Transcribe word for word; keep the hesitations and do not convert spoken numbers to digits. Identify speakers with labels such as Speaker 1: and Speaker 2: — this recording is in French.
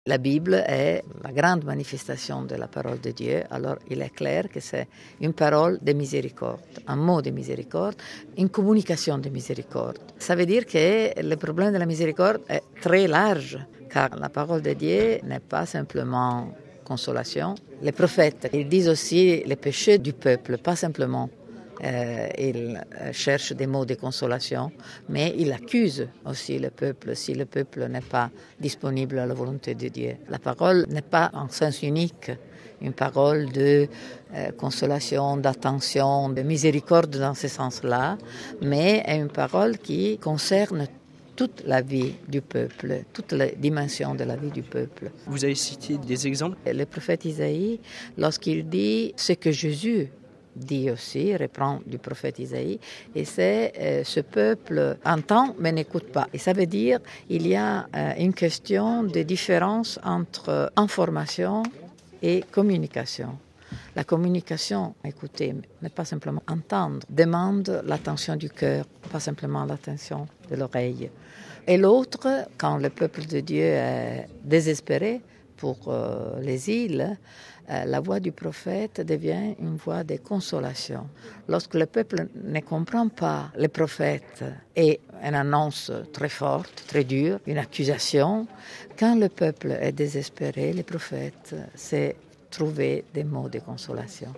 Speaker 1: La Bible est la grande manifestation de la parole de Dieu, alors il est clair que c'est une parole de miséricorde, un mot de miséricorde, une communication de miséricorde. Ça veut dire que le problème de la miséricorde est très large, car la parole de Dieu n'est pas simplement consolation. Les prophètes, ils disent aussi les péchés du peuple, pas simplement. Euh, il cherche des mots de consolation, mais il accuse aussi le peuple si le peuple n'est pas disponible à la volonté de Dieu. La parole n'est pas en sens unique une parole de euh, consolation, d'attention, de miséricorde dans ce sens-là, mais est une parole qui concerne toute la vie du peuple, toutes les dimensions de la vie du peuple.
Speaker 2: Vous avez cité des exemples.
Speaker 1: Le prophète Isaïe, lorsqu'il dit ce que Jésus dit aussi, reprend du prophète Isaïe, et c'est euh, ce peuple entend mais n'écoute pas. Et ça veut dire il y a euh, une question de différence entre information et communication. La communication, écouter, mais pas simplement entendre, demande l'attention du cœur, pas simplement l'attention de l'oreille. Et l'autre, quand le peuple de Dieu est désespéré pour euh, les îles, euh, la voix du prophète devient une voix de consolation. Lorsque le peuple ne comprend pas le prophète et une annonce très forte, très dure, une accusation, quand le peuple est désespéré, le prophète sait trouver des mots de consolation.